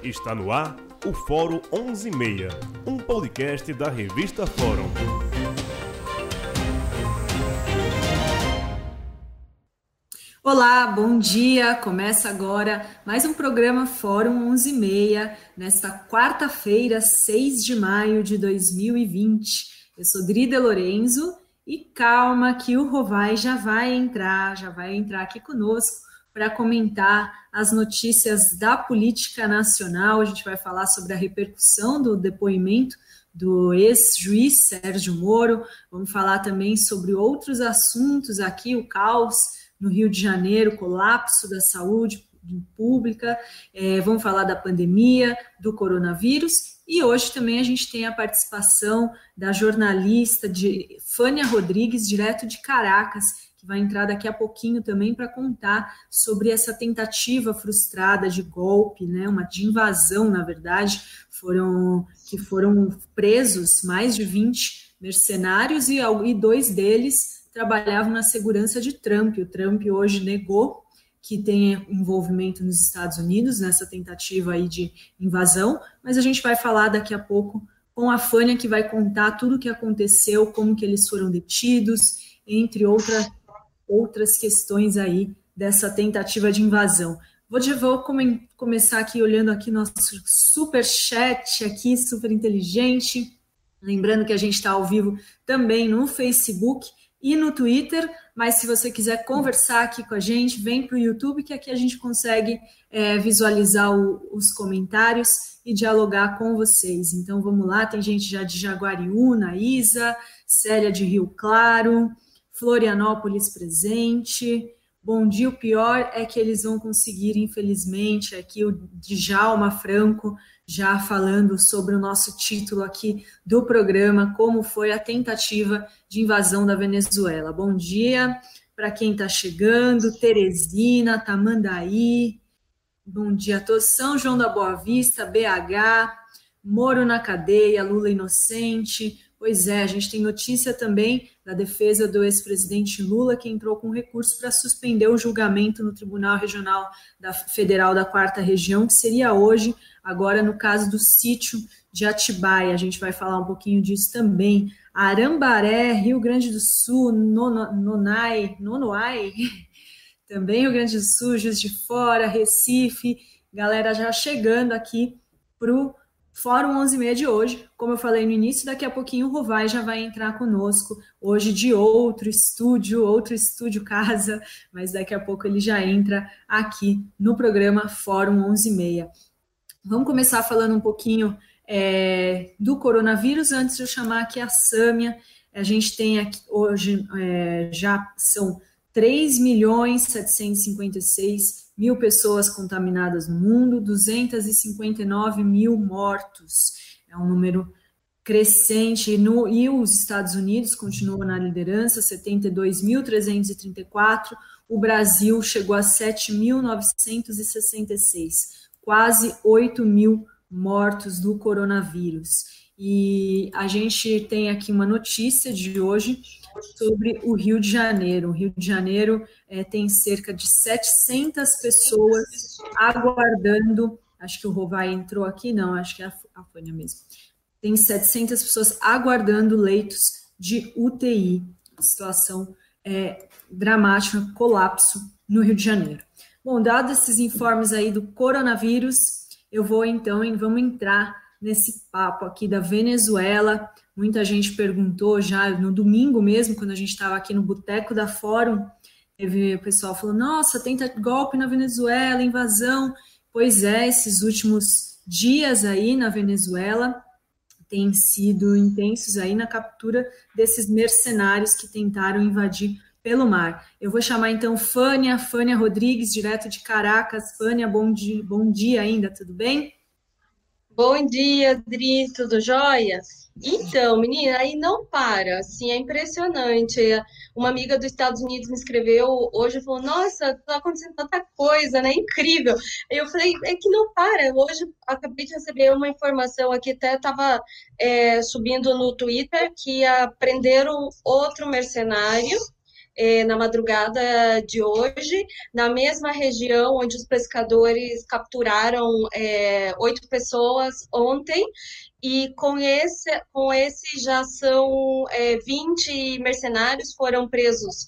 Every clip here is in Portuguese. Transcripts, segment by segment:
Está no ar o Fórum 11:30, um podcast da revista Fórum. Olá, bom dia! Começa agora mais um programa Fórum 11:30, nesta quarta-feira, 6 de maio de 2020. Eu sou Drida Lorenzo e calma que o Rovai já vai entrar aqui conosco para comentar as notícias da política nacional. A gente vai falar sobre a repercussão do depoimento do ex-juiz Sérgio Moro, vamos falar também sobre outros assuntos aqui, o caos no Rio de Janeiro, colapso da saúde pública, vamos falar da pandemia, do coronavírus, e hoje também a gente tem a participação da jornalista Fânia Rodrigues, direto de Caracas, que vai entrar daqui a pouquinho também para contar sobre essa tentativa frustrada de golpe, né, de invasão, na verdade, foram presos mais de 20 mercenários e 2 deles trabalhavam na segurança de Trump. O Trump hoje negou que tenha envolvimento nos Estados Unidos nessa tentativa aí de invasão, mas a gente vai falar daqui a pouco com a Fânia, que vai contar tudo o que aconteceu, como que eles foram detidos, entre outras questões aí dessa tentativa de invasão. Vou começar aqui olhando aqui nosso super chat aqui, super inteligente, lembrando que a gente está ao vivo também no Facebook e no Twitter, mas se você quiser conversar aqui com a gente, vem para o YouTube, que aqui a gente consegue visualizar os comentários e dialogar com vocês. Então vamos lá, tem gente já de Jaguariúna, Isa, Célia de Rio Claro, Florianópolis presente. Bom dia, o pior é que eles vão conseguir, infelizmente, aqui o Djalma Franco já falando sobre o nosso título aqui do programa, como foi a tentativa de invasão da Venezuela. Bom dia para quem está chegando, Teresina, Tamandaí, bom dia a todos, São João da Boa Vista, BH, Moro na cadeia, Lula inocente. Pois é, a gente tem notícia também da defesa do ex-presidente Lula, que entrou com recurso para suspender o julgamento no Tribunal Regional Federal da 4ª Região, que seria hoje, agora no caso do sítio de Atibaia. A gente vai falar um pouquinho disso também. Arambaré, Rio Grande do Sul, Nonoai, também Rio Grande do Sul, Juiz de Fora, Recife, galera já chegando aqui para o Fórum 11:30 de hoje. Como eu falei no início, daqui a pouquinho o Rovai já vai entrar conosco, hoje de outro estúdio casa, mas daqui a pouco ele já entra aqui no programa Fórum 11:30. Vamos começar falando um pouquinho do coronavírus, antes de eu chamar aqui a Sâmia. A gente tem aqui hoje, já são 3.756.000 pessoas contaminadas no mundo, 259 mil mortos. É um número crescente. E os Estados Unidos continuam na liderança, 72.334. O Brasil chegou a 7.966, quase 8 mil mortos do coronavírus. E a gente tem aqui uma notícia de hoje sobre o Rio de Janeiro. O Rio de Janeiro tem cerca de 700 pessoas aguardando, acho que o Rovai entrou aqui, não, acho que é a Fânia mesmo. Tem 700 pessoas aguardando leitos de UTI. A situação dramática, colapso no Rio de Janeiro. Bom, dados esses informes aí do coronavírus, vamos entrar nesse papo aqui da Venezuela. Muita gente perguntou já no domingo mesmo, quando a gente estava aqui no Boteco da Fórum, o pessoal falou, nossa, tenta golpe na Venezuela, invasão. Pois é, esses últimos dias aí na Venezuela têm sido intensos aí na captura desses mercenários que tentaram invadir pelo mar. Eu vou chamar então Fânia Rodrigues, direto de Caracas. Fânia, bom dia ainda, tudo bem? Bom dia, Adri, tudo jóia? Então, menina, aí não para, assim, é impressionante. Uma amiga dos Estados Unidos me escreveu hoje e falou, nossa, tá acontecendo tanta coisa, né? Incrível. Aí eu falei, é que não para. Hoje acabei de receber uma informação aqui, até estava subindo no Twitter, que prenderam outro mercenário na madrugada de hoje, na mesma região onde os pescadores capturaram 8 pessoas ontem, e com esse já são 20 mercenários, foram presos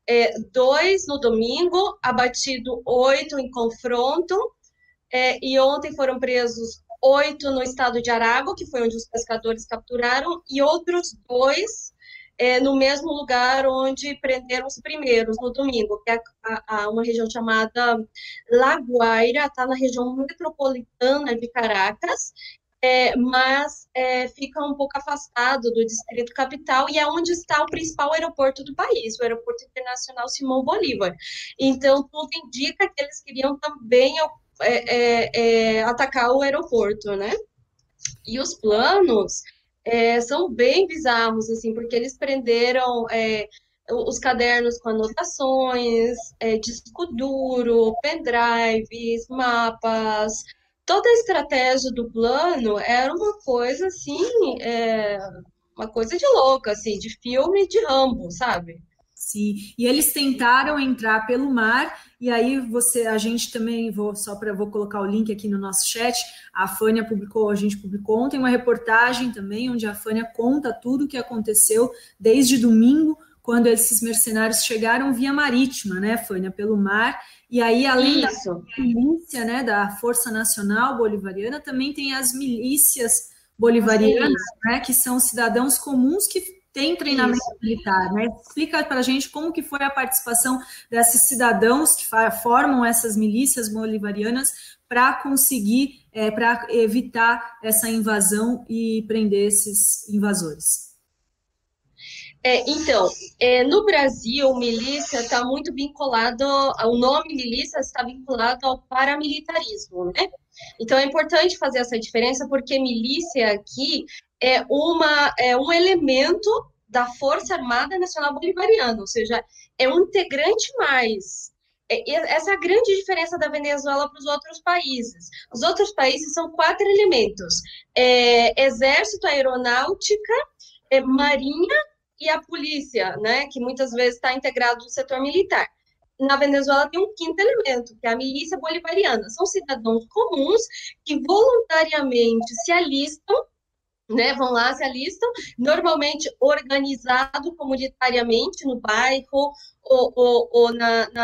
2 no domingo, abatido 8 em confronto, e ontem foram presos 8 no estado de Aragua, que foi onde os pescadores capturaram, e outros 2 no mesmo lugar onde prenderam os primeiros, no domingo, que é uma região chamada La Guaira, está na região metropolitana de Caracas, mas fica um pouco afastado do Distrito Capital, e é onde está o principal aeroporto do país, o Aeroporto Internacional Simão Bolívar. Então, tudo indica que eles queriam também atacar o aeroporto, né? E os planos são bem bizarros, assim, porque eles prenderam os cadernos com anotações, disco duro, pendrives, mapas. Toda a estratégia do plano era uma coisa, assim, uma coisa de louca, assim, de filme de Rambo, sabe? Sim, e eles tentaram entrar pelo mar, e aí a gente também, vou colocar o link aqui no nosso chat, a gente publicou ontem uma reportagem também, onde a Fânia conta tudo o que aconteceu desde domingo, quando esses mercenários chegaram via marítima, né, Fânia, pelo mar, e aí além da milícia, né, da Força Nacional Bolivariana, também tem as milícias bolivarianas, né, que são cidadãos comuns que tem treinamento militar, né? Explica para a gente como que foi a participação desses cidadãos que formam essas milícias bolivarianas para conseguir, para evitar essa invasão e prender esses invasores. Então, no Brasil, milícia está muito vinculado, o nome milícia está vinculado ao paramilitarismo, né? Então, é importante fazer essa diferença, porque milícia aqui é um elemento da Força Armada Nacional Bolivariana, ou seja, é um integrante mais. Essa é a grande diferença da Venezuela para os outros países. Os outros países são 4 elementos: exército, aeronáutica, marinha e a polícia, né, que muitas vezes está integrado no setor militar. Na Venezuela tem um 5º elemento, que é a milícia bolivariana. São cidadãos comuns que voluntariamente se alistam, né, vão lá, se alistam, normalmente organizado comunitariamente no bairro ou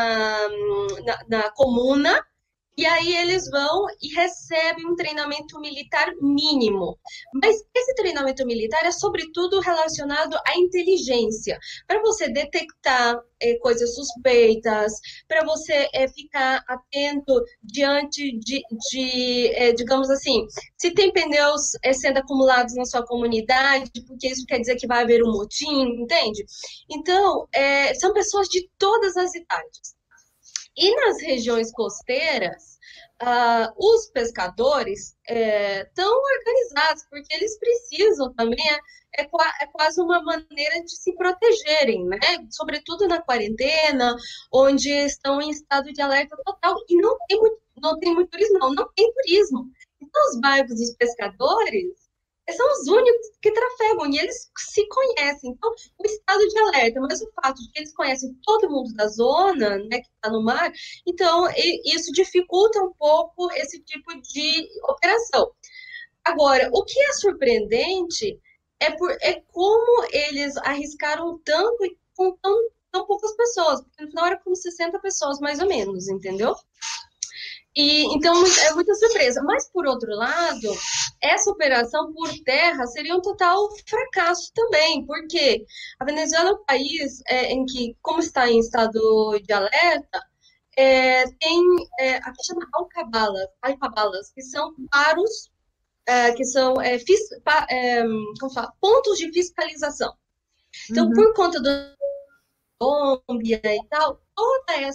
na comuna, e aí eles vão e recebem um treinamento militar mínimo. Mas esse treinamento militar é, sobretudo, relacionado à inteligência, para você detectar coisas suspeitas, para você ficar atento diante digamos assim, se tem pneus sendo acumulados na sua comunidade, porque isso quer dizer que vai haver um motim, entende? Então, são pessoas de todas as idades. E nas regiões costeiras, os pescadores estão organizados, porque eles precisam também, é quase uma maneira de se protegerem, né? Sobretudo na quarentena, onde estão em estado de alerta total, e não tem muito turismo, não tem turismo. Então, os barcos dos pescadores são os únicos que trafegam, e eles se conhecem. Então, o estado de alerta, mas o fato de que eles conhecem todo mundo da zona, né, que está no mar, então isso dificulta um pouco esse tipo de operação. Agora, o que é surpreendente é como eles arriscaram tanto e com tão poucas pessoas, porque no final era como 60 pessoas, mais ou menos, entendeu? Então, é muita surpresa. Mas, por outro lado, essa operação por terra seria um total fracasso também, porque a Venezuela é um país em que, como está em estado de alerta, tem a que chama alcabalas, que são paros, que são pontos de fiscalização. Então, por conta do Colômbia e tal, toda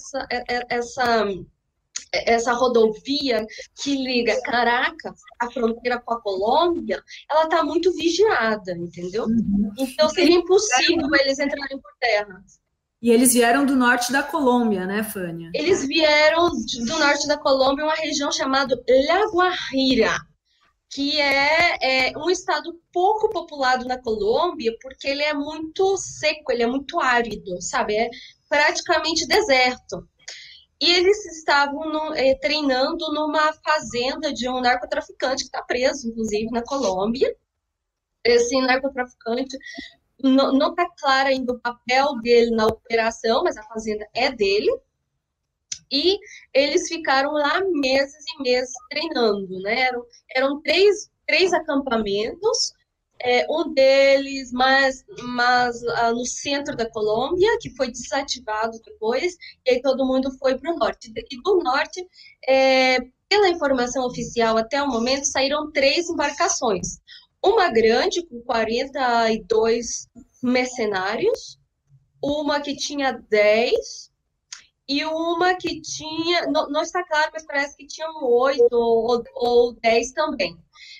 essa rodovia que liga Caracas, a fronteira com a Colômbia, ela está muito vigiada, entendeu? Então, seria impossível eles entrarem por terra. E eles vieram do norte da Colômbia, né, Fânia? Eles vieram do norte da Colômbia, uma região chamada La Guajira, que é um estado pouco populado na Colômbia, porque ele é muito seco, ele é muito árido, sabe? É praticamente deserto. E eles estavam treinando numa fazenda de um narcotraficante que está preso, inclusive, na Colômbia. Esse narcotraficante não está claro ainda o papel dele na operação, mas a fazenda é dele. E eles ficaram lá meses e meses treinando, né? Eram três acampamentos, um deles no centro da Colômbia, que foi desativado depois, e aí todo mundo foi para o norte. E do norte, pela informação oficial até o momento, saíram 3 embarcações. Uma grande, com 42 mercenários, uma que tinha 10, e uma que tinha, não está claro, mas parece que tinham 8 ou 10 também.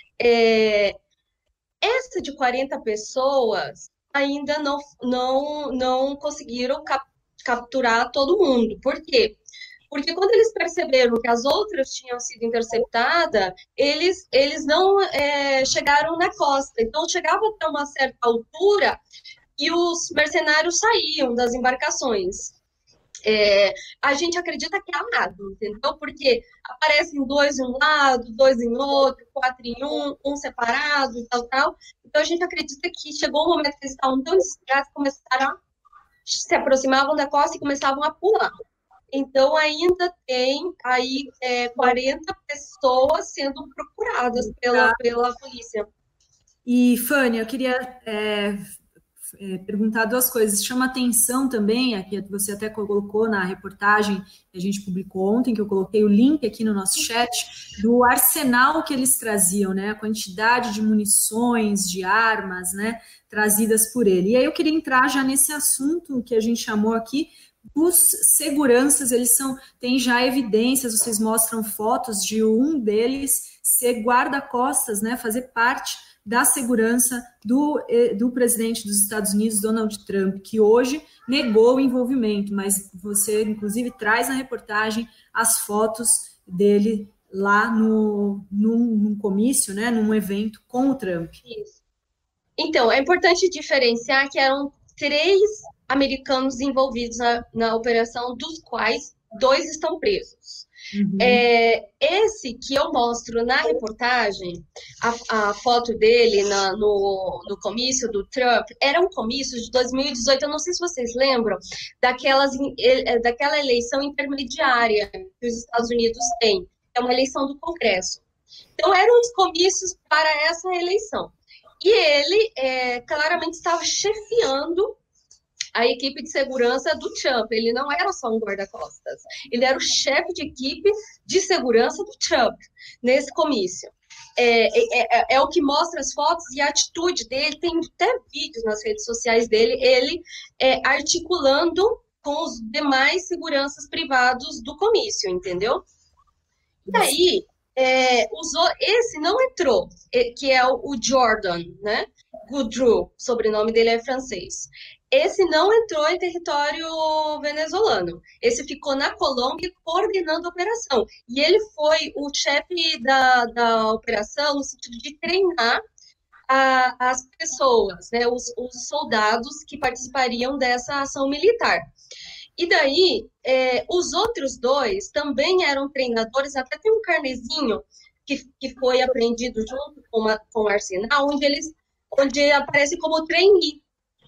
Essa de 40 pessoas ainda não conseguiram capturar todo mundo. Por quê? Porque quando eles perceberam que as outras tinham sido interceptadas, eles não chegaram na costa. Então, chegava até uma certa altura e os mercenários saíam das embarcações. A gente acredita que é amado, entendeu? Porque aparecem 2 em um lado, 2 em outro, 4 em um separado e tal. Então a gente acredita que chegou um momento que eles estavam tão desesperados que começaram se aproximavam da costa e começavam a pular. Então ainda tem aí 40 pessoas sendo procuradas pela polícia. E, Fanny, eu queria perguntar 2 coisas. Chama atenção também, aqui você até colocou na reportagem que a gente publicou ontem, que eu coloquei o link aqui no nosso chat, do arsenal que eles traziam, né? A quantidade de munições, de armas, né? Trazidas por ele. E aí eu queria entrar já nesse assunto que a gente chamou aqui, os seguranças, eles têm já evidências, vocês mostram fotos de um deles ser guarda-costas, né? Fazer parte da segurança do presidente dos Estados Unidos, Donald Trump, que hoje negou o envolvimento, mas você, inclusive, traz na reportagem as fotos dele lá num comício, né, num evento com o Trump. Isso. Então, é importante diferenciar que eram 3 americanos envolvidos na operação, dos quais 2 estão presos. Uhum. Esse que eu mostro na reportagem, a foto dele no comício do Trump, era um comício de 2018, eu não sei se vocês lembram, daquela eleição intermediária que os Estados Unidos têm, é uma eleição do Congresso. Então, eram os comícios para essa eleição. E ele claramente estava chefiando a equipe de segurança do Trump. Ele não era só um guarda-costas, ele era o chefe de equipe de segurança do Trump nesse comício. É o que mostra as fotos e a atitude dele. Tem até vídeos nas redes sociais dele, ele articulando com os demais seguranças privados do comício, entendeu? E aí, esse não entrou, que é o Jordan, né? Goudreau, o sobrenome dele é francês. Esse não entrou em território venezuelano. Esse ficou na Colômbia coordenando a operação. E ele foi o chefe da operação no sentido de treinar as pessoas, né, os soldados que participariam dessa ação militar. E daí, os outros 2 também eram treinadores, até tem um carnezinho que foi apreendido junto com o arsenal, onde aparece como trainee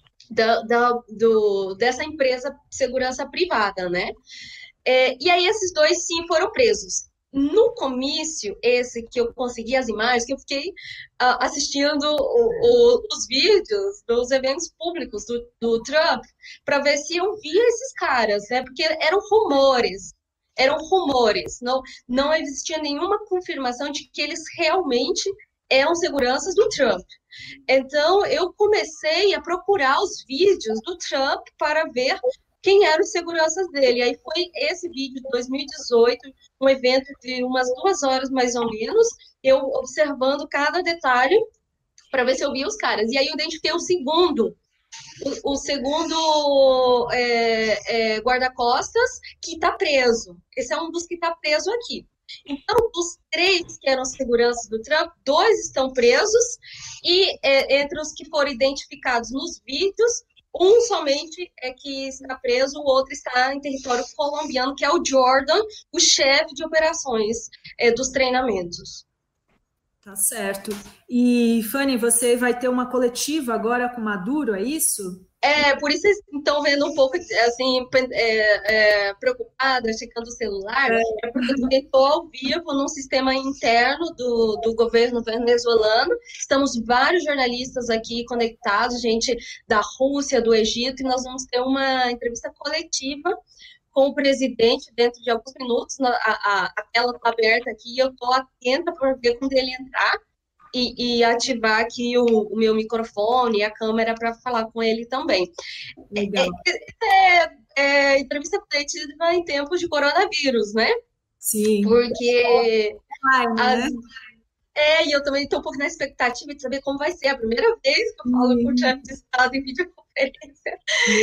dessa empresa de segurança privada, né? E aí esses 2, sim, foram presos. No comício, esse que eu consegui as imagens, que eu fiquei assistindo os vídeos dos eventos públicos do Trump, para ver se eu via esses caras, né? Porque eram rumores, não existia nenhuma confirmação de que eles realmente eram seguranças do Trump. Então, eu comecei a procurar os vídeos do Trump para ver quem eram os seguranças dele. Aí foi esse vídeo de 2018, um evento de umas 2 horas mais ou menos, eu observando cada detalhe para ver se eu via os caras. E aí eu identifiquei o segundo guarda-costas que está preso. Esse é um dos que está preso aqui. Então, dos 3 que eram seguranças do Trump, 2 estão presos, e entre os que foram identificados nos vídeos, um somente é que está preso, o outro está em território colombiano, que é o Jordan, o chefe de operações dos treinamentos. Tá certo. E, Fanny, você vai ter uma coletiva agora com Maduro, é isso? Por isso vocês estão vendo um pouco, assim, preocupada, checando o celular, porque eu também estou ao vivo num sistema interno do governo venezuelano. Estamos vários jornalistas aqui conectados, gente da Rússia, do Egito, e nós vamos ter uma entrevista coletiva com o presidente dentro de alguns minutos. A tela está aberta aqui e eu estou atenta para ver quando ele entrar. E ativar aqui o meu microfone e a câmera para falar com ele também. Legal. Entrevista coletiva em tempos de coronavírus, né? Sim. Porque... né? E eu também estou um pouco na expectativa de saber como vai ser a primeira vez que eu falo com o chefe de Estado em videoconferência.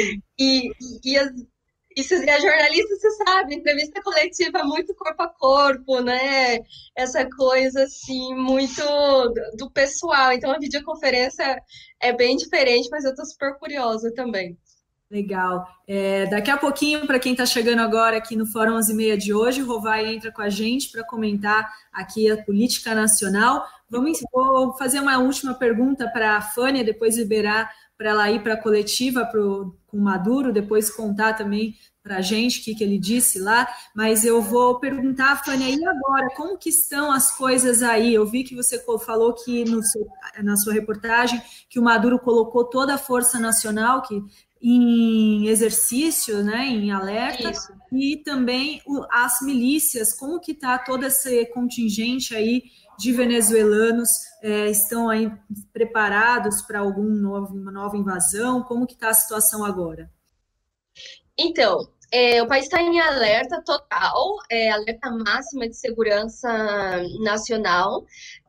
E se é jornalista, você sabe, entrevista coletiva é muito corpo a corpo, né? Essa coisa, assim, muito do pessoal. Então, a videoconferência é bem diferente, mas eu estou super curiosa também. Legal. Daqui a pouquinho, para quem está chegando agora aqui no Fórum 11h30 de hoje, o Rovai entra com a gente para comentar aqui a política nacional. Vou fazer uma última pergunta para a Fânia, depois liberar para ela ir para a coletiva com o Maduro, depois contar também para a gente o que ele disse lá, mas eu vou perguntar, Fânia, e agora, como que estão as coisas aí? Eu vi que você falou que na sua reportagem que o Maduro colocou toda a Força Nacional em exercício, né, em alerta. Isso. E também as milícias, como que está todo esse contingente aí de venezuelanos, estão aí preparados para uma nova invasão? Como que está a situação agora? Então, o país está em alerta total, alerta máxima de segurança nacional.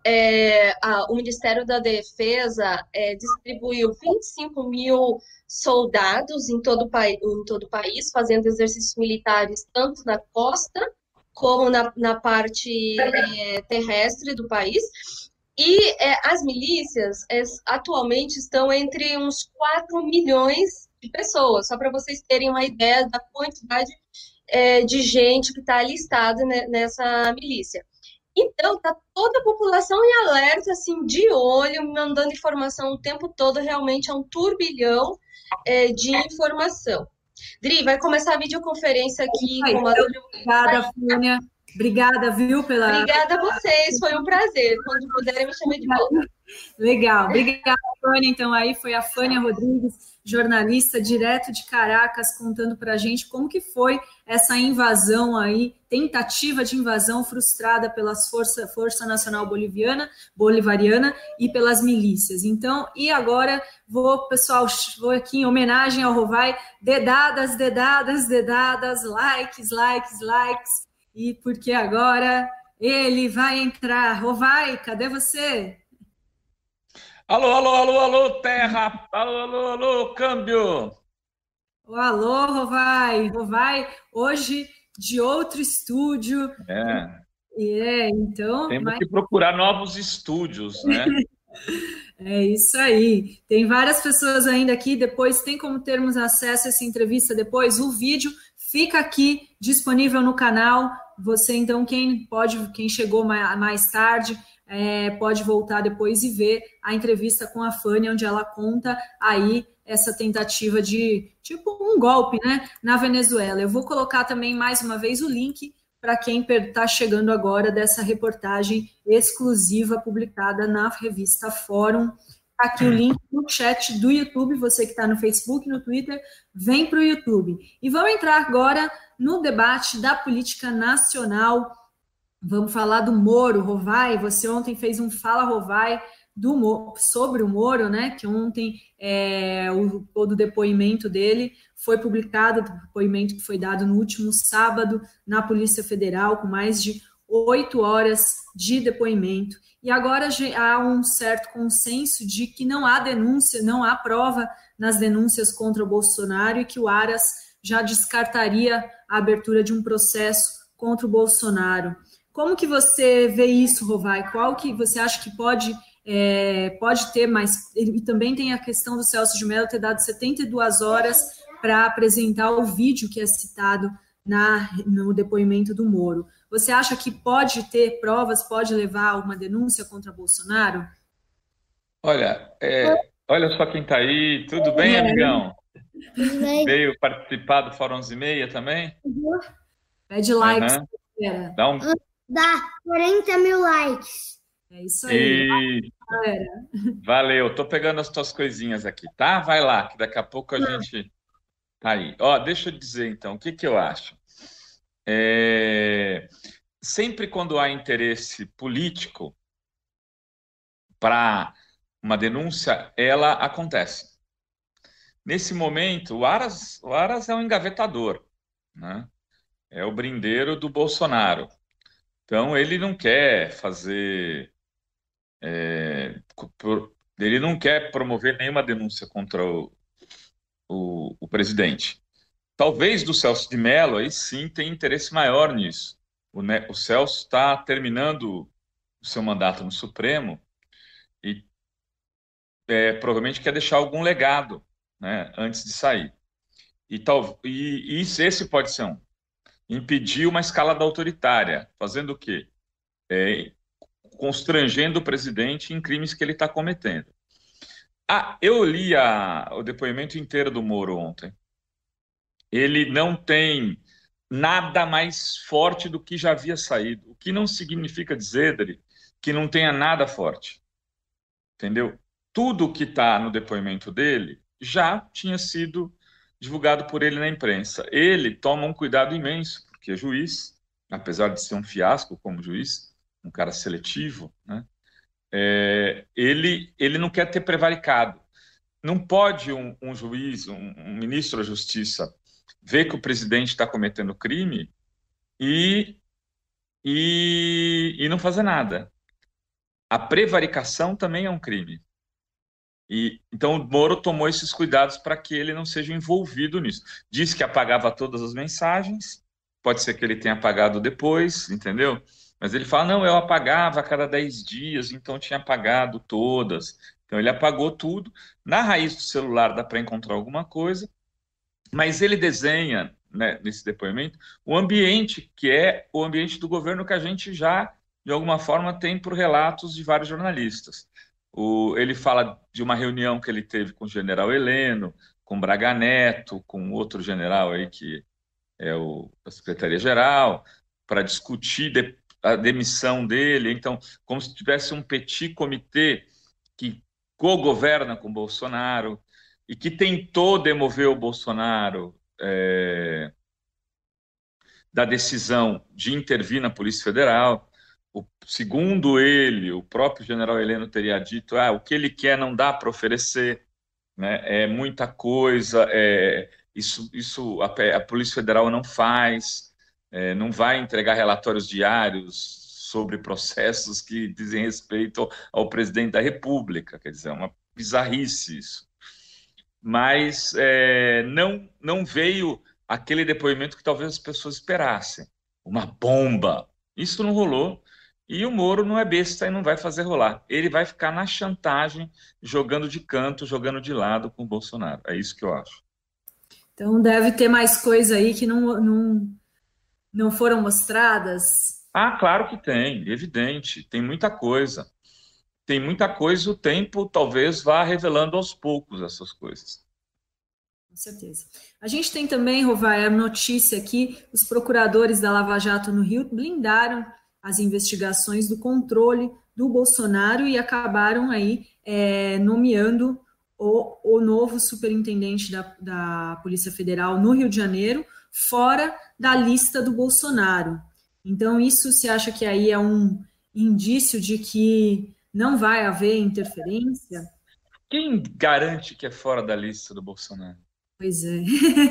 O Ministério da Defesa distribuiu 25 mil soldados em todo o país, fazendo exercícios militares tanto na costa como na parte terrestre do país. E as milícias atualmente estão entre uns 4 milhões de pessoas, só para vocês terem uma ideia da quantidade de gente que está alistada nessa milícia. Então, está toda a população em alerta, assim, de olho, mandando informação o tempo todo, realmente é um turbilhão de informação. Dri, vai começar a videoconferência aqui com o Maduro. Obrigada, Fânia. Obrigada, viu? Obrigada a vocês, foi um prazer. Quando puderem, me chamem de volta. Legal, obrigada, Fânia. Então, aí foi a Fânia Rodrigues, jornalista direto de Caracas, contando para a gente como que foi essa invasão aí, tentativa de invasão frustrada pelas Força Nacional Bolivariana e pelas milícias. Então, e agora pessoal, vou aqui em homenagem ao Rovai, dedadas, likes, e porque agora ele vai entrar. Rovai, cadê você? Alô, terra! Alô, câmbio! Alô, Rovai! Rovai, hoje de outro estúdio. Então... Temos que procurar novos estúdios, né? É isso aí. Tem várias pessoas ainda aqui, depois tem como termos acesso a essa entrevista depois. O vídeo fica aqui disponível no canal. Você, então, quem chegou mais tarde... pode voltar depois e ver a entrevista com a Fânia, onde ela conta aí essa tentativa de, tipo, um golpe, né, na Venezuela. Eu vou colocar também, mais uma vez, o link para quem está chegando agora dessa reportagem exclusiva publicada na revista Fórum. Aqui o link no chat do YouTube, você que está no Facebook, no Twitter, vem para o YouTube. E vamos entrar agora no debate da política nacional. Vamos falar do Moro, Rovai. Você ontem fez um Fala Rovai sobre o Moro, né? Que ontem todo o depoimento dele foi publicado, o depoimento que foi dado no último sábado na Polícia Federal, com mais de 8 horas de depoimento. E agora há um certo consenso de que não há denúncia, não há prova nas denúncias contra o Bolsonaro e que o Aras já descartaria a abertura de um processo contra o Bolsonaro. Como que você vê isso, Rovai? Qual que você acha que pode ter mais? E também tem a questão do Celso de Mello ter dado 72 horas para apresentar o vídeo que é citado no depoimento do Moro. Você acha que pode ter provas, pode levar a uma denúncia contra Bolsonaro? Olha, olha só quem está aí. Tudo bem, amigão? Tudo bem? Veio participar do Fórum 11h30 também? Pede likes, Aham. galera. Dá 40 mil likes. É isso aí, E galera. valeu, tô pegando as tuas coisinhas aqui, tá? Vai lá, que daqui a pouco a gente tá aí. Ó, deixa eu dizer então, o que que eu acho? Sempre quando há interesse político para uma denúncia, ela acontece. Nesse momento, o Aras é um engavetador, né? É o brindeiro do Bolsonaro. Então, ele não quer fazer... ele não quer promover nenhuma denúncia contra o presidente. Talvez do Celso de Mello, aí sim, tem interesse maior nisso. O Celso está terminando o seu mandato no Supremo e provavelmente quer deixar algum legado, né, antes de sair. E esse pode ser um. Impedir uma escalada autoritária. Fazendo o quê? Constrangendo o presidente em crimes que ele está cometendo. Eu li o depoimento inteiro do Moro ontem. Ele não tem nada mais forte do que já havia saído. O que não significa dizer, Dri, que não tenha nada forte. Entendeu? Tudo que está no depoimento dele já tinha sido divulgado por ele na imprensa. Ele toma um cuidado imenso, porque é juiz, apesar de ser um fiasco como juiz, um cara seletivo, né? Ele não quer ter prevaricado. Não pode um juiz, um ministro da Justiça, ver que o presidente está cometendo crime e não fazer nada. A prevaricação também é um crime. Então, o Moro tomou esses cuidados para que ele não seja envolvido nisso. Diz que apagava todas as mensagens, pode ser que ele tenha apagado depois, entendeu? Mas ele fala, não, eu apagava a cada 10 dias, então tinha apagado todas. Então, ele apagou tudo. Na raiz do celular dá para encontrar alguma coisa, mas ele desenha, né, nesse depoimento, o ambiente que é o ambiente do governo que a gente já, de alguma forma, tem por relatos de vários jornalistas. Ele fala de uma reunião que ele teve com o general Heleno, com Braga Neto, com outro general aí que é da Secretaria-Geral, para discutir a demissão dele. Então, como se tivesse um petit comitê que co-governa com Bolsonaro e que tentou demover o Bolsonaro da decisão de intervir na Polícia Federal. Segundo ele, o próprio general Heleno teria dito, o que ele quer não dá para oferecer, né? É muita coisa, isso a Polícia Federal não faz, não vai entregar relatórios diários sobre processos que dizem respeito ao presidente da República, quer dizer, é uma bizarrice isso. Mas não veio aquele depoimento que talvez as pessoas esperassem, uma bomba. Isso não rolou. E o Moro não é besta e não vai fazer rolar. Ele vai ficar na chantagem, jogando de canto, jogando de lado com o Bolsonaro. É isso que eu acho. Então deve ter mais coisa aí que não foram mostradas. Claro que tem, evidente. Tem muita coisa. Tem muita coisa, o tempo talvez vá revelando aos poucos essas coisas. Com certeza. A gente tem também, Rovai, a notícia aqui, os procuradores da Lava Jato no Rio blindaram as investigações do controle do Bolsonaro e acabaram aí nomeando o novo superintendente da Polícia Federal no Rio de Janeiro, fora da lista do Bolsonaro. Então, isso você acha que aí é um indício de que não vai haver interferência? Quem garante que é fora da lista do Bolsonaro? Pois é.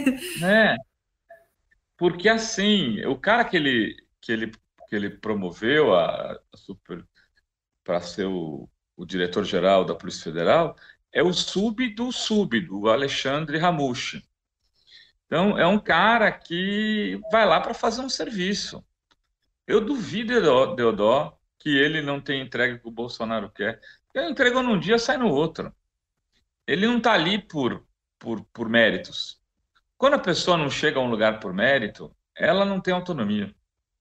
Porque assim, o cara que ele promoveu para ser o diretor-geral da Polícia Federal é o do Alexandre Ramushi. Então, é um cara que vai lá para fazer um serviço. Eu duvido, Deodó, que ele não tenha entregue o que o Bolsonaro quer. Ele entregou num dia, sai no outro. Ele não está ali por méritos. Quando a pessoa não chega a um lugar por mérito, ela não tem autonomia.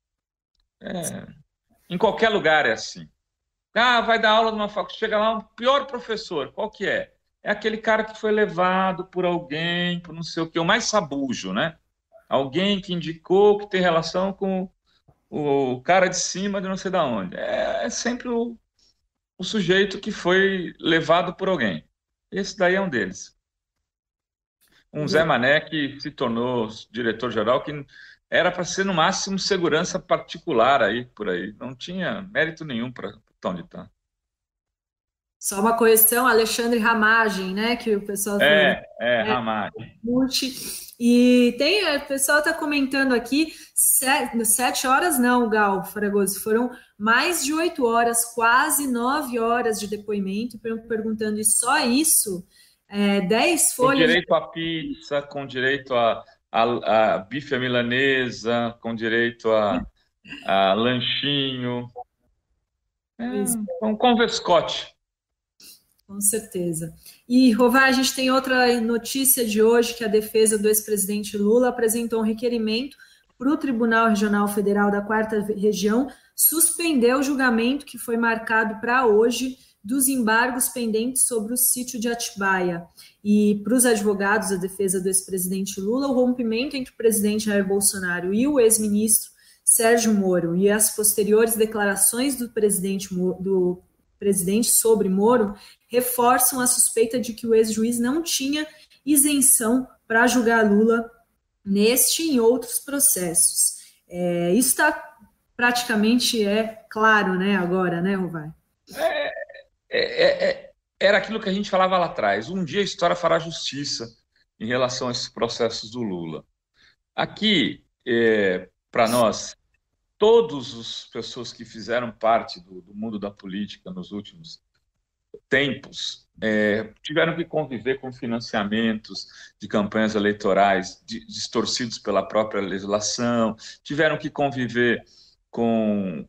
Em qualquer lugar é assim. Vai dar aula numa faculdade, chega lá um pior professor, qual que é? É aquele cara que foi levado por alguém, por não sei o quê, o mais sabujo, né? Alguém que indicou que tem relação com o cara de cima de não sei de onde. É sempre o sujeito que foi levado por alguém. Esse daí é um deles. Um Zé Mané que se tornou diretor-geral, que era para ser, no máximo, segurança particular aí, por aí. Não tinha mérito nenhum para onde está. Só uma correção, Alexandre Ramagem, né? Que o pessoal Ramagem. E o pessoal está comentando aqui, 7 horas não, Gal Fragoso, foram mais de 8 horas, quase 9 horas de depoimento, perguntando, e só isso, 10 folhas... Com direito a pizza, com direito a bife à milanesa, com direito a lanchinho. Um converscote. Com certeza. E, Rovai, a gente tem outra notícia de hoje, que a defesa do ex-presidente Lula apresentou um requerimento para o Tribunal Regional Federal da 4ª Região suspender o julgamento que foi marcado para hoje dos embargos pendentes sobre o sítio de Atibaia. E para os advogados da defesa do ex-presidente Lula, o rompimento entre o presidente Jair Bolsonaro e o ex-ministro Sérgio Moro e as posteriores declarações do presidente sobre Moro reforçam a suspeita de que o ex-juiz não tinha isenção para julgar Lula neste e em outros processos. Isso está praticamente claro, né, agora, né, Rovai? Era aquilo que a gente falava lá atrás. Um dia a história fará justiça em relação a esses processos do Lula. Aqui, para nós, todas as pessoas que fizeram parte do mundo da política nos últimos tempos tiveram que conviver com financiamentos de campanhas eleitorais distorcidos pela própria legislação, tiveram que conviver com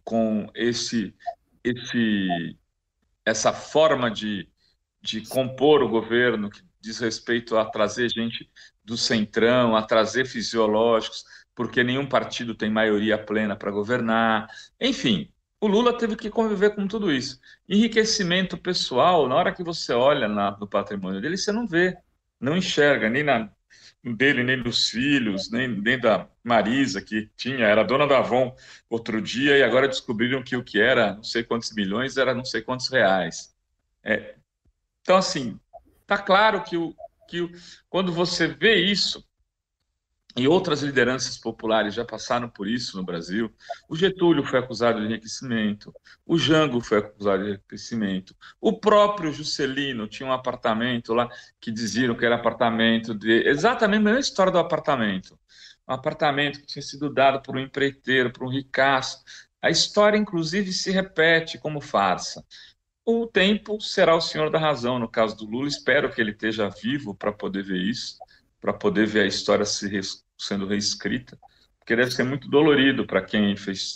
essa forma de compor o governo que diz respeito a trazer gente do centrão, a trazer fisiológicos, porque nenhum partido tem maioria plena para governar. Enfim, o Lula teve que conviver com tudo isso. Enriquecimento pessoal, na hora que você olha no patrimônio dele, você não vê, não enxerga, nem dele, nem dos filhos, nem da Marisa, que era dona da Avon outro dia, e agora descobriram que o que era não sei quantos milhões era não sei quantos reais. Então, assim, está claro que quando você vê isso, e outras lideranças populares já passaram por isso no Brasil. O Getúlio foi acusado de enriquecimento, o Jango foi acusado de enriquecimento, o próprio Juscelino tinha um apartamento lá que diziam que era apartamento de... Exatamente a mesma história do apartamento. Um apartamento que tinha sido dado por um empreiteiro, por um ricaço. A história, inclusive, se repete como farsa. O tempo será o senhor da razão no caso do Lula. Espero que ele esteja vivo para poder ver isso, para poder ver a história sendo reescrita, porque deve ser muito dolorido para quem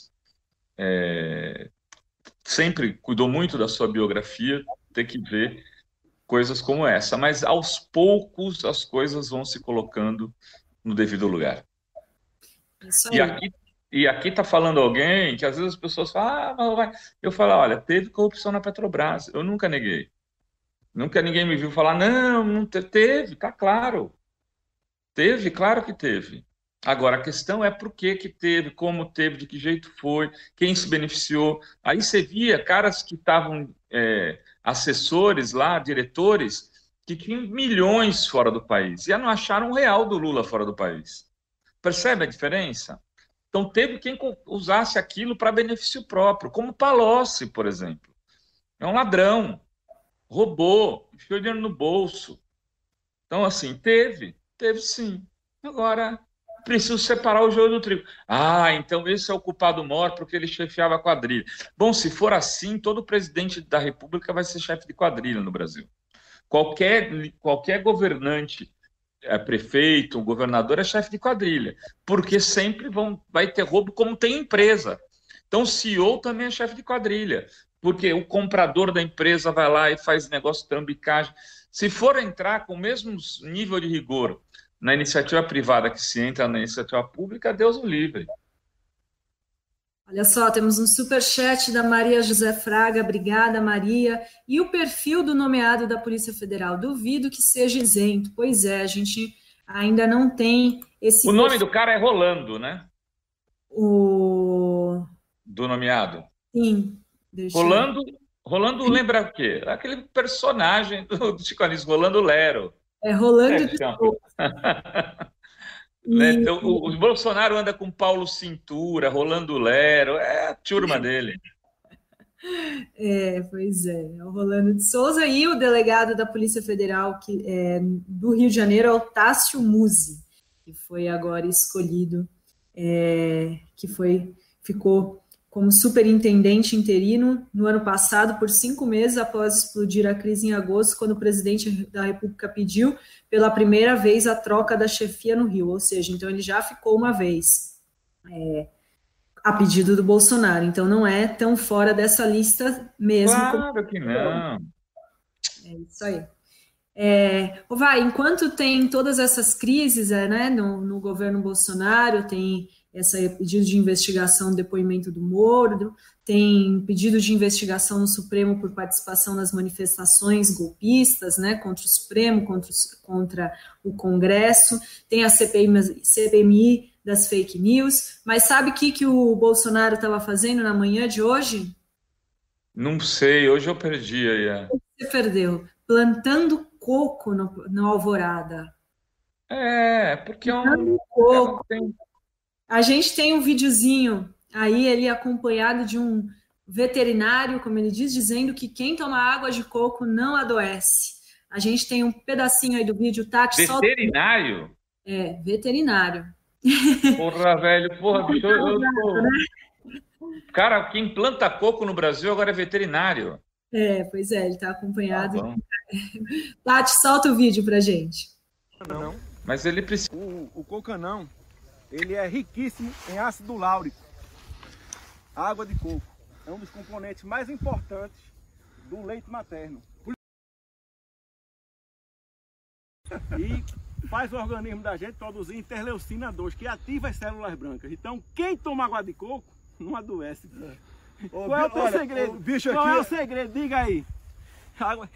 sempre cuidou muito da sua biografia, ter que ver coisas como essa. Mas, aos poucos, as coisas vão se colocando no devido lugar. Isso aí. E aqui está falando alguém que, às vezes, as pessoas falam, eu falo, olha, teve corrupção na Petrobras. Eu nunca neguei. Nunca ninguém me viu falar, não teve, está claro. Teve, claro que teve. Agora, a questão é por que teve, como teve, de que jeito foi, quem se beneficiou. Aí você via caras que estavam assessores lá, diretores, que tinham milhões fora do país e não acharam R$1 do Lula fora do país. Percebe a diferença? Então, teve quem usasse aquilo para benefício próprio, como Palocci, por exemplo. É um ladrão, roubou, enfiou dinheiro no bolso. Então, assim, teve sim. Agora, preciso separar o joio do trigo. Então esse é o culpado maior porque ele chefiava a quadrilha. Bom, se for assim, todo presidente da República vai ser chefe de quadrilha no Brasil. Qualquer governante, prefeito, governador é chefe de quadrilha, porque sempre vai ter roubo como tem empresa. Então, o CEO também é chefe de quadrilha, porque o comprador da empresa vai lá e faz negócio de trambicagem. Se for entrar com o mesmo nível de rigor na iniciativa privada que se entra na iniciativa pública, Deus o livre. Olha só, temos um superchat da Maria José Fraga, obrigada, Maria. E o perfil do nomeado da Polícia Federal? Duvido que seja isento. Pois é, a gente ainda não tem esse... O nome do cara é Rolando, né? O... Do nomeado. Sim. Rolando lembra o quê? Aquele personagem do Chico Anísio, Rolando Lero. É Rolando de Souza. Então, o Bolsonaro anda com Paulo Cintura, Rolando Lero, é a turma dele. Pois é, o Rolando de Souza e o delegado da Polícia Federal do Rio de Janeiro, Altácio Musi, que foi agora escolhido, ficou como superintendente interino no ano passado por 5 meses após explodir a crise em agosto, quando o presidente da República pediu pela primeira vez a troca da chefia no Rio, ou seja, então ele já ficou uma vez a pedido do Bolsonaro, então não é tão fora dessa lista mesmo. Claro que não. É isso aí. Enquanto tem todas essas crises no governo Bolsonaro, tem esse pedido de investigação do depoimento do Moro, tem pedido de investigação no Supremo por participação nas manifestações golpistas, né, contra o Supremo, contra o Congresso, tem a CPMI das fake news, mas sabe o que o Bolsonaro estava fazendo na manhã de hoje? Não sei, hoje eu perdi aí. Você perdeu. Plantando coco no Alvorada. Porque coco. A gente tem um videozinho aí, ele acompanhado de um veterinário, como ele diz, dizendo que quem toma água de coco não adoece. A gente tem um pedacinho aí do vídeo, Tati. Veterinário? Veterinário. Porra, velho, bicho, Cara, quem planta coco no Brasil agora é veterinário. Pois é, ele está acompanhado. Tati, solta o vídeo pra gente. Não. Mas ele precisa... O cocanão, ele é riquíssimo em ácido láurico. A água de coco é um dos componentes mais importantes do leite materno. E faz o organismo da gente produzir interleucina 2, que ativa as células brancas. Então, quem toma água de coco não adoece. Qual é o teu segredo? Qual é o segredo? Diga aí. Água...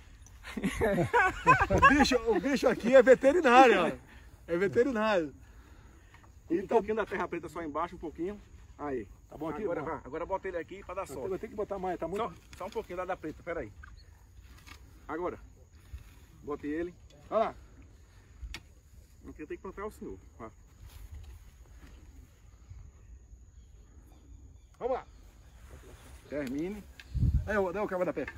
o bicho aqui é veterinário, ó. É veterinário. Um pouquinho da terra preta só embaixo, um pouquinho. Aí. Tá bom aqui? Agora bota ele aqui para dar sorte. Vou ter que botar mais, tá muito... Só um pouquinho da preta, peraí. Agora. Bote ele. Olha lá. Aqui tem que plantar o senhor. Ó. Vamos lá. Termine. Aí, dá o cabo da pé.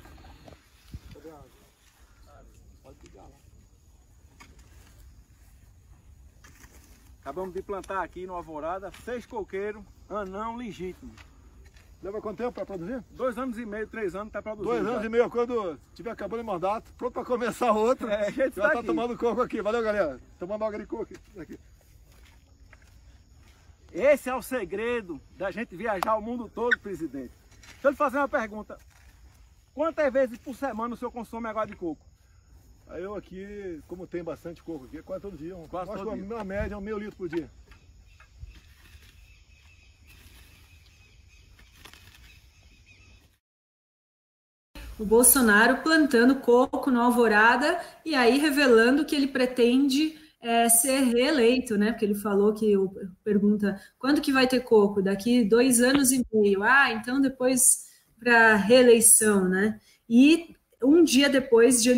Acabamos de plantar aqui no Alvorada 6 coqueiros, anão legítimo. Leva quanto tempo para produzir? 2 anos e meio, 3 anos está produzindo. 2 anos e meio, quando tiver acabando o mandato, pronto para começar outro. A gente já tá tomando coco aqui. Valeu, galera. Tomando água de coco aqui. Esse é o segredo da gente viajar o mundo todo, presidente. Deixa eu lhe fazer uma pergunta. Quantas vezes por semana o senhor consome água de coco? Aí eu aqui, como tem bastante coco aqui, quase todo dia. Quase todo dia. Uma média, 1,5 litro por dia. O Bolsonaro plantando coco no Alvorada e aí revelando que ele pretende ser reeleito, né? Porque ele falou pergunta quando que vai ter coco? Daqui 2 anos e meio. Então depois para reeleição, né? E um dia depois de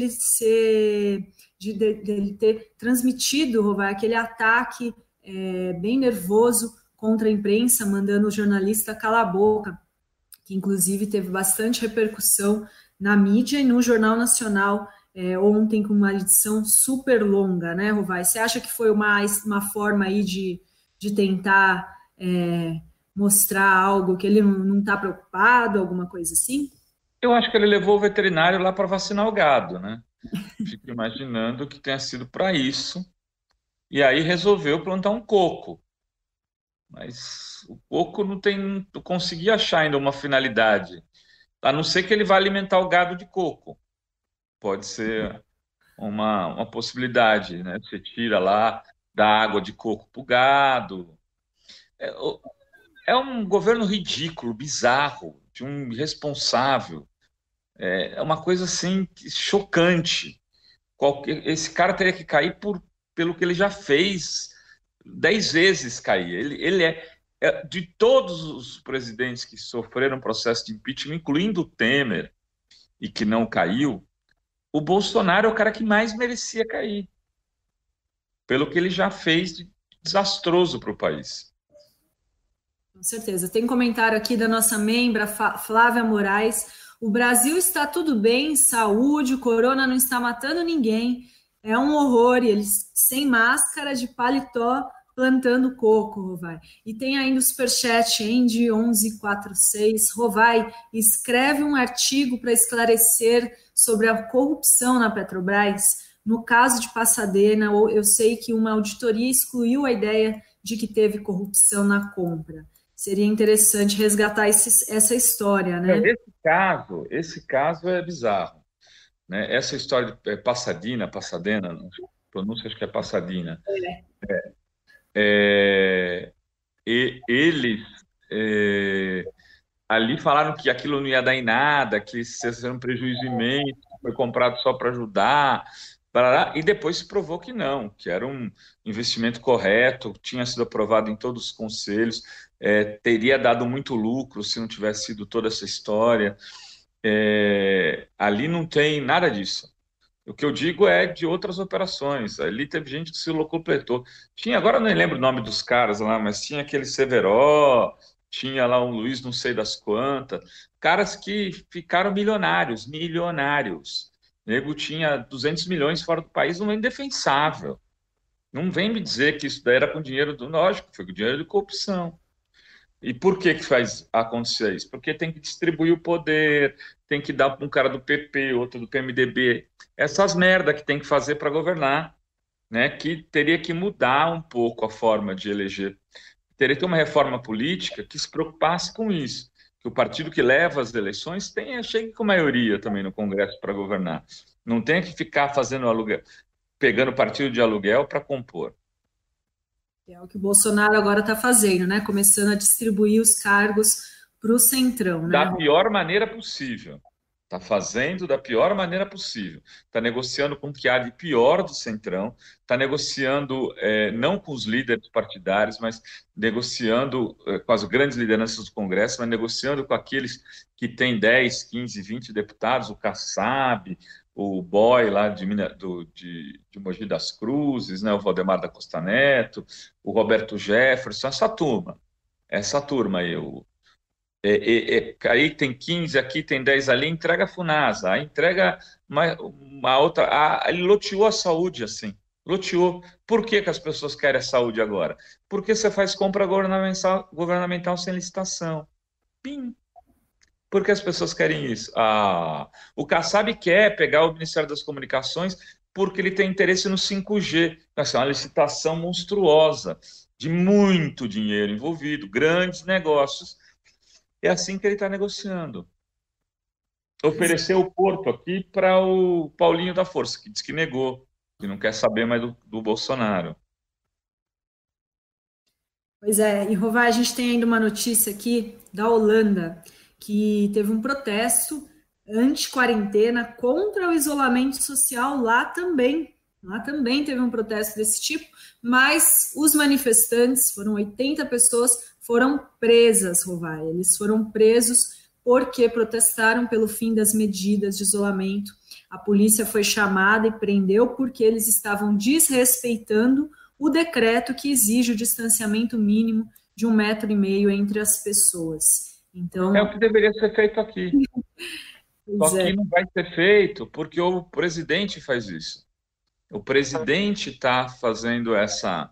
ele ter transmitido, aquele ataque bem nervoso contra a imprensa, mandando o jornalista calar a boca, que inclusive teve bastante repercussão na mídia e no Jornal Nacional ontem, com uma edição super longa, né, Rovai? Você acha que foi uma forma aí de tentar mostrar algo que ele não está preocupado, alguma coisa assim? Eu acho que ele levou o veterinário lá para vacinar o gado, né? Fico imaginando que tenha sido para isso. E aí resolveu plantar um coco. Mas o coco não consegui achar ainda uma finalidade, a não ser que ele vá alimentar o gado de coco. Pode ser uma possibilidade, né? Você tira lá da água de coco para o gado. É, é um governo ridículo, bizarro, de um irresponsável. É uma coisa assim chocante. Esse cara teria que cair pelo que ele já fez 10 vezes cair. Ele de todos os presidentes que sofreram processo de impeachment, incluindo o Temer, e que não caiu, o Bolsonaro é o cara que mais merecia cair, pelo que ele já fez de desastroso para o país. Com certeza. Tem comentário aqui da nossa membra, Flávia Moraes. O Brasil está tudo bem, saúde, o corona não está matando ninguém. É um horror, e eles sem máscara, de paletó, plantando coco, Rovai. E tem ainda o superchat, Andy 1146. Rovai, escreve um artigo para esclarecer sobre a corrupção na Petrobras. No caso de Pasadena, eu sei que uma auditoria excluiu a ideia de que teve corrupção na compra. Seria interessante resgatar essa história, né? Esse caso é bizarro, né? Essa história de Pasadena, pronúncia acho que é Pasadena. E eles ali falaram que aquilo não ia dar em nada, que isso ia ser um prejuízo imenso, foi comprado só para ajudar, e depois se provou que não, que era um investimento correto, tinha sido aprovado em todos os conselhos, teria dado muito lucro se não tivesse sido toda essa história. Ali não tem nada disso. O que eu digo é de outras operações. Ali teve gente que se locupletou. Agora eu nem lembro o nome dos caras lá, mas tinha aquele Severo, tinha lá um Luiz não sei das quantas, caras que ficaram milionários. O nego tinha 200 milhões fora do país, não é indefensável. Não vem me dizer que isso daí era com dinheiro lógico, foi com dinheiro de corrupção. E por que faz acontecer isso? Porque tem que distribuir o poder, tem que dar para um cara do PP, outro do PMDB, essas merda que tem que fazer para governar, né? Que teria que mudar um pouco a forma de eleger. Teria que ter uma reforma política que se preocupasse com isso, que o partido que leva as eleições chegue com maioria também no Congresso para governar. Não tem que ficar fazendo aluguel, pegando partido de aluguel para compor. É o que o Bolsonaro agora está fazendo, né? Começando a distribuir os cargos para o Centrão, né? Da pior maneira possível. Está fazendo da pior maneira possível. Está negociando com o que há de pior do Centrão, está negociando não com os líderes partidários, mas negociando com as grandes lideranças do Congresso, mas negociando com aqueles que têm 10, 15, 20 deputados, o Kassab, o Boy lá de Mogi das Cruzes, né, o Valdemar da Costa Neto, o Roberto Jefferson, essa turma aí, aí tem 15, aqui tem 10 ali, entrega a Funasa, aí entrega uma outra, ele loteou a saúde assim, loteou. Por que as pessoas querem a saúde agora? Porque você faz compra governamental sem licitação. Pim! Por que as pessoas querem isso? O Kassab quer pegar o Ministério das Comunicações porque ele tem interesse no 5G. Assim, uma licitação monstruosa, de muito dinheiro envolvido, grandes negócios. É assim que ele está negociando. Ofereceu o Porto aqui para o Paulinho da Força, que diz que negou, que não quer saber mais do Bolsonaro. Pois é, e Rovai, a gente tem ainda uma notícia aqui da Holanda, que teve um protesto anti-quarentena contra o isolamento social lá também. Lá também teve um protesto desse tipo, mas os manifestantes, foram 80 pessoas, foram presas, Rovai. Eles foram presos porque protestaram pelo fim das medidas de isolamento. A polícia foi chamada e prendeu porque eles estavam desrespeitando o decreto que exige o distanciamento mínimo de 1,5 metro entre as pessoas. Então, é o que deveria ser feito aqui. Só que não vai ser feito porque o presidente faz isso. O presidente está fazendo essa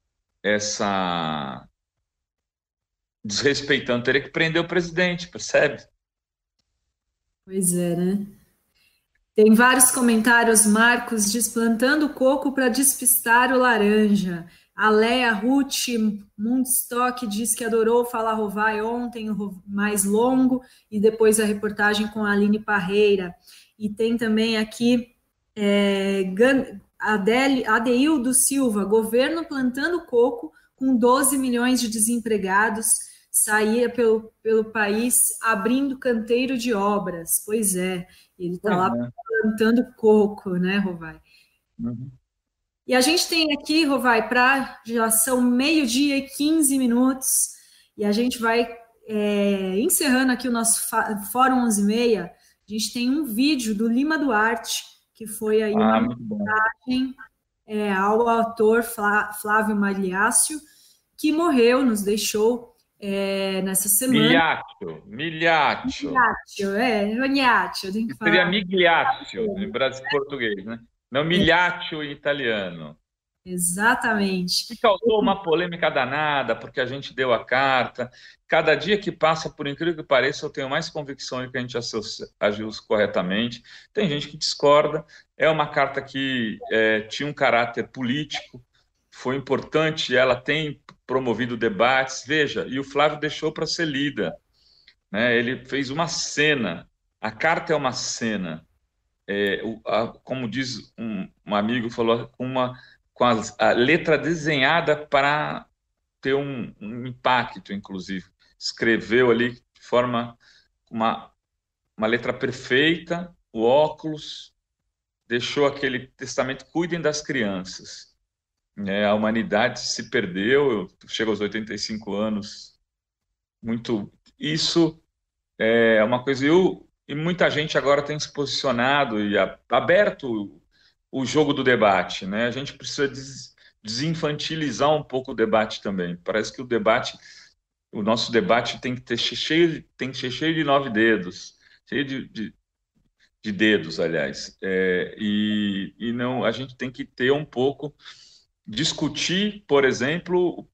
desrespeitando. Teria que prender o presidente, percebe? Pois é, né? Tem vários comentários, Marcos diz, plantando coco para despistar o laranja. A Lea Ruth Mundstock diz que adorou falar Rovai ontem, o mais longo, e depois a reportagem com a Aline Parreira. E tem também aqui Adeildo Silva, governo plantando coco com 12 milhões de desempregados, saía pelo país abrindo canteiro de obras. Pois é, ele está lá plantando coco, né, Rovai? Uhum. E a gente tem aqui, Rovai, já são 12h15, e a gente vai encerrando aqui o nosso Fórum 11h30. A gente tem um vídeo do Lima Duarte, que foi aí uma homenagem ao autor Flávio Miliaccio, que morreu, nos deixou nessa semana. Miliaccio, tem que falar. Seria Migliaccio, em português, né? Não Miliaccio em italiano. Exatamente. E causou uma polêmica danada, porque a gente deu a carta. Cada dia que passa, por incrível que pareça, eu tenho mais convicção de que a gente agiu corretamente. Tem gente que discorda. É uma carta que tinha um caráter político, foi importante, ela tem promovido debates. Veja, e o Flávio deixou para ser lida, né? Ele fez uma cena. A carta é uma cena. Como diz um amigo, falou com a letra desenhada para ter um impacto, inclusive. Escreveu ali de forma, uma letra perfeita, o óculos, deixou aquele testamento: cuidem das crianças. A humanidade se perdeu, eu chego aos 85 anos, isso é uma coisa... E muita gente agora tem se posicionado e aberto o jogo do debate, né? A gente precisa desinfantilizar um pouco o debate também. Parece que o nosso debate tem que ser cheio de 9 dedos, cheio de dedos, aliás. E não, a gente tem que ter um pouco, discutir, por exemplo,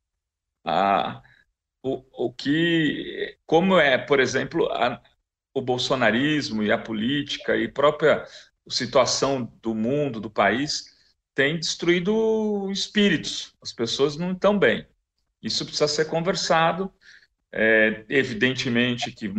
como é, por exemplo, o bolsonarismo e a política e a própria situação do mundo, do país, tem destruído espíritos. As pessoas não estão bem. Isso precisa ser conversado. Evidentemente que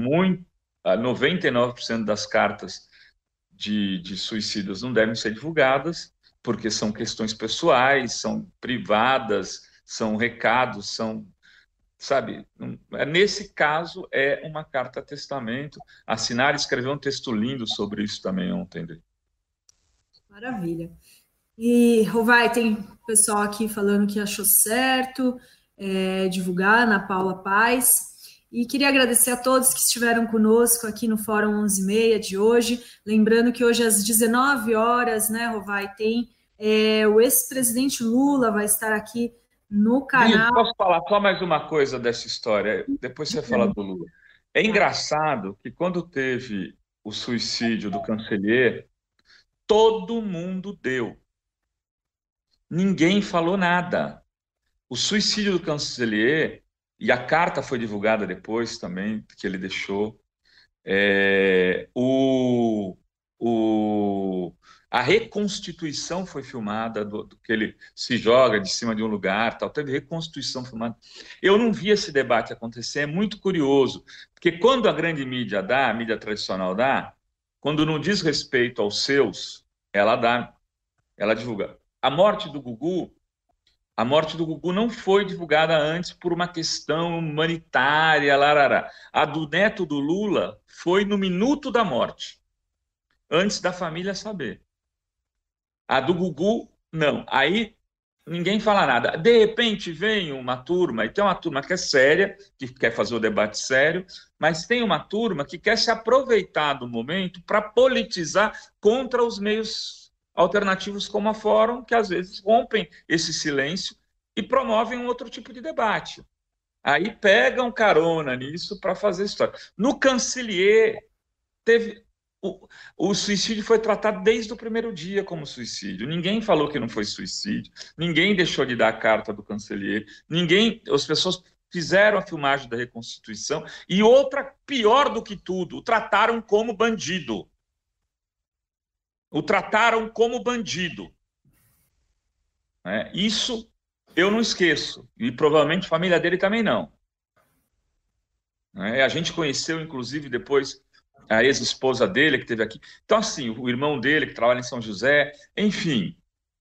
99% das cartas de suicidas não devem ser divulgadas, porque são questões pessoais, são privadas, são recados, sabe, nesse caso é uma carta-testamento. A Sinara escreveu um texto lindo sobre isso também ontem. Maravilha. E, Rovai, tem pessoal aqui falando que achou certo divulgar, Ana Paula Paz. E queria agradecer a todos que estiveram conosco aqui no Fórum 11h30 de hoje. Lembrando que hoje às 19 horas, né, Rovai, tem o ex-presidente Lula vai estar aqui no canal. Posso falar só mais uma coisa dessa história? Depois você fala do Lula. É engraçado que quando teve o suicídio do Cancellier, todo mundo deu. Ninguém falou nada. O suicídio do Cancellier, e a carta foi divulgada depois também, que ele deixou, a reconstituição foi filmada, do que ele se joga de cima de um lugar, tal, teve reconstituição filmada. Eu não vi esse debate acontecer, é muito curioso, porque quando a grande mídia dá, a mídia tradicional dá, quando não diz respeito aos seus, ela dá, ela divulga. A morte do Gugu não foi divulgada antes por uma questão humanitária, larará. A do neto do Lula foi no minuto da morte, antes da família saber. A do Gugu, não. Aí ninguém fala nada. De repente vem uma turma, e tem uma turma que é séria, que quer fazer o debate sério, mas tem uma turma que quer se aproveitar do momento para politizar contra os meios alternativos como a Fórum, que às vezes rompem esse silêncio e promovem um outro tipo de debate. Aí pegam carona nisso para fazer história. No Cancellier, o suicídio foi tratado desde o primeiro dia como suicídio. Ninguém falou que não foi suicídio, ninguém deixou de dar a carta do Cancellier, as pessoas fizeram a filmagem da reconstituição, e outra, pior do que tudo, o trataram como bandido. Isso eu não esqueço, e provavelmente a família dele também não. A gente conheceu, inclusive, depois a ex-esposa dele, que esteve aqui. Então, assim, o irmão dele, que trabalha em São José, enfim,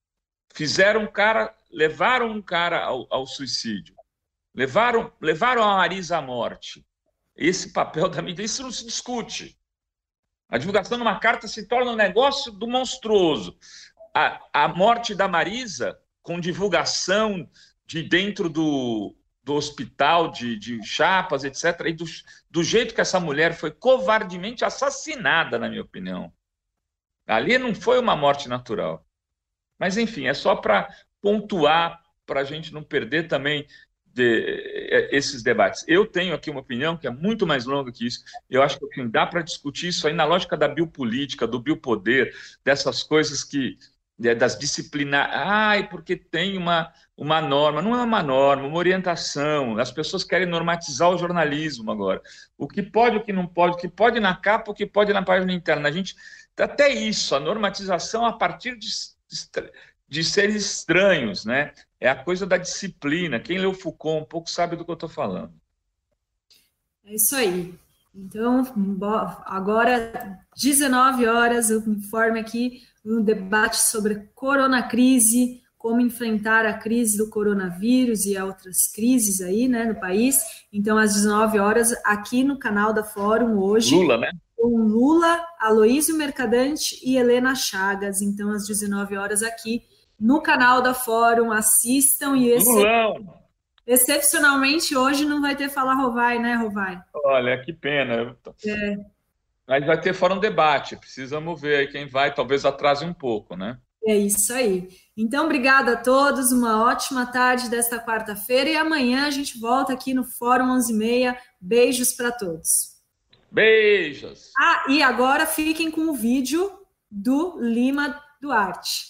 levaram um cara ao suicídio, levaram a Marisa à morte. Esse papel da mídia, isso não se discute. A divulgação de uma carta se torna um negócio do monstruoso. A morte da Marisa, com divulgação de dentro do hospital, de chapas, etc., e do jeito que essa mulher foi covardemente assassinada, na minha opinião. Ali não foi uma morte natural. Mas, enfim, é só para pontuar, para a gente não perder também esses debates. Eu tenho aqui uma opinião que é muito mais longa que isso. Eu acho que dá para discutir isso aí na lógica da biopolítica, do biopoder, dessas coisas das disciplinar. Porque tem uma norma. Não é uma norma, uma orientação. As pessoas querem normatizar o jornalismo agora. O que pode, o que não pode, o que pode na capa, o que pode na página interna. A gente, até isso, a normatização a partir de seres estranhos, né? É a coisa da disciplina. Quem leu Foucault um pouco sabe do que eu estou falando. É isso aí. Então, agora, 19 horas, eu informo aqui um debate sobre coronacrise, como enfrentar a crise do coronavírus e outras crises aí, né, no país. Então, às 19 horas, aqui no canal da Fórum, hoje... Lula, né? Com Lula, Aloísio Mercadante e Helena Chagas. Então, às 19 horas aqui no canal da Fórum, assistam e excepcionalmente hoje não vai ter Fala Rovai, né, Rovai? Olha, que pena. Mas vai ter Fórum Debate, precisamos ver aí quem vai, talvez atrase um pouco, né? É isso aí. Então, obrigada a todos, uma ótima tarde desta quarta-feira e amanhã a gente volta aqui no Fórum 11h30. Beijos para todos. Beijos! E agora fiquem com o vídeo do Lima Duarte.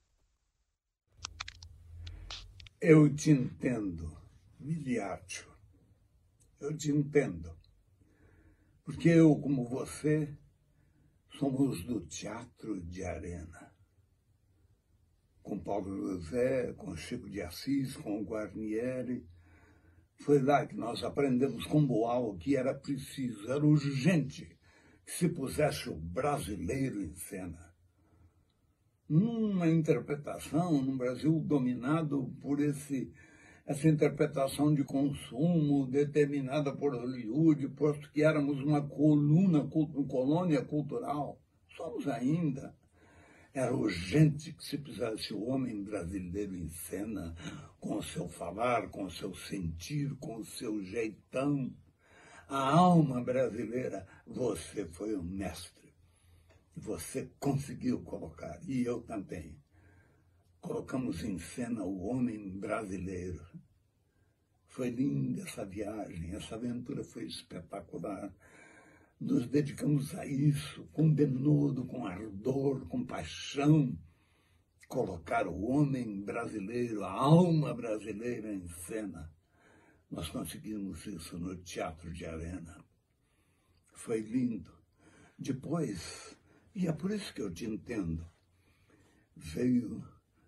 Eu te entendo, Miliaccio. Eu te entendo. Porque eu, como você, somos do Teatro de Arena. Com Paulo José, com Chico de Assis, com Guarnieri. Foi lá que nós aprendemos com Boal que era preciso, era urgente que se pusesse o brasileiro em cena. Numa interpretação, num Brasil dominado por essa interpretação de consumo determinada por Hollywood, posto que éramos uma colônia cultural, somos ainda. Era urgente que se pusesse o homem brasileiro em cena, com o seu falar, com o seu sentir, com o seu jeitão. A alma brasileira, você foi o mestre. Você conseguiu colocar, e eu também. Colocamos em cena o homem brasileiro. Foi linda essa viagem, essa aventura foi espetacular. Nos dedicamos a isso, com denodo, com ardor, com paixão, colocar o homem brasileiro, a alma brasileira em cena. Nós conseguimos isso no Teatro de Arena. Foi lindo. Depois, e é por isso que eu te entendo, veio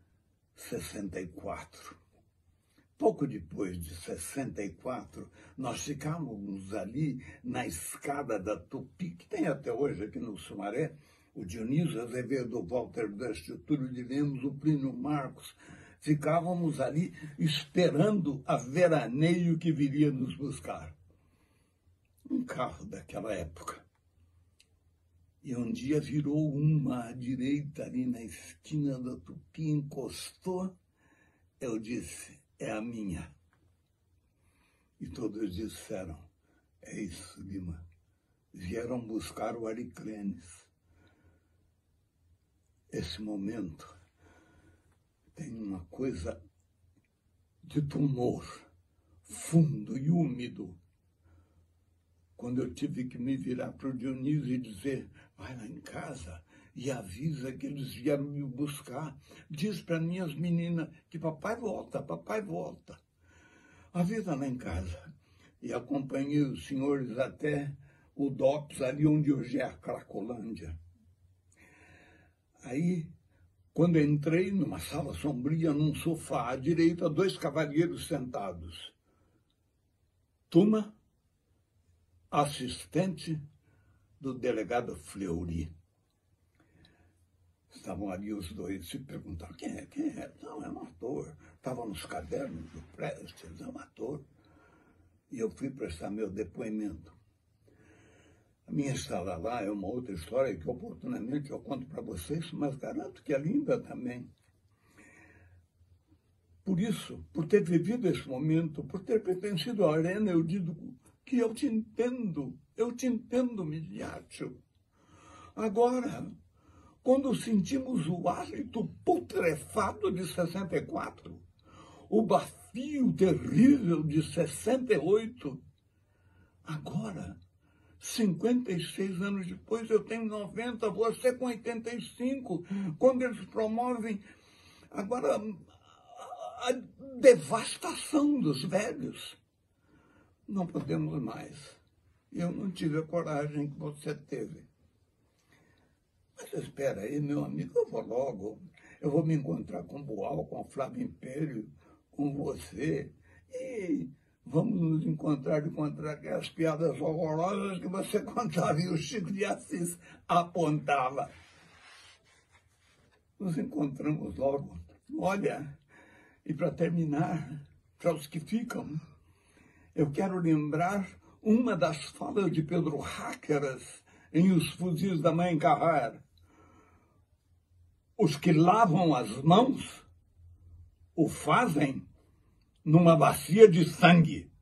64. Pouco depois de 64, nós ficávamos ali na escada da Tupi, que tem até hoje aqui no Sumaré, o Dionísio Azevedo, o Walter Dust, o Túlio de Lemos, o Plínio Marcos. Ficávamos ali esperando a veraneio que viria nos buscar. Um carro daquela época. E um dia virou uma à direita ali na esquina da Tupi, encostou. Eu disse, é a minha. E todos disseram, é isso, Lima. Vieram buscar o Ariclenes. Esse momento tem uma coisa de tumor, fundo e úmido. Quando eu tive que me virar para o Dionísio e dizer, vai lá em casa e avisa que eles vieram me buscar. Diz para minhas meninas que papai volta, papai volta. Avisa lá em casa. E acompanhei os senhores até o DOPS, ali onde hoje é a Cracolândia. Aí Quando entrei numa sala sombria, num sofá, à direita, 2 cavalheiros sentados. Tuma, assistente do delegado Fleury. Estavam ali os dois, se perguntaram, quem é? Quem é? Não, é um ator. Estava nos cadernos do Prestes, é um ator. E eu fui prestar meu depoimento. A minha estada lá é uma outra história que oportunamente eu conto para vocês, mas garanto que é linda também. Por isso, por ter vivido esse momento, por ter pertencido à arena, eu digo que eu te entendo, Miliaccio. Agora, quando sentimos o hálito putrefado de 64, o bafio terrível de 68, agora, 56 anos depois, eu tenho 90, você com 85, quando eles promovem agora a devastação dos velhos. Não podemos mais. Eu não tive a coragem que você teve. Mas espera aí, meu amigo, eu vou logo. Eu vou me encontrar com o Boal, com o Flávio Império, com você. E vamos nos encontrar e contar aquelas piadas horrorosas que você contava e o Chico de Assis apontava. Nos encontramos logo. Olha, e para terminar, para os que ficam, eu quero lembrar uma das falas de Pedro Ráqueras em Os Fuzis da Mãe Carrère. Os que lavam as mãos o fazem numa bacia de sangue.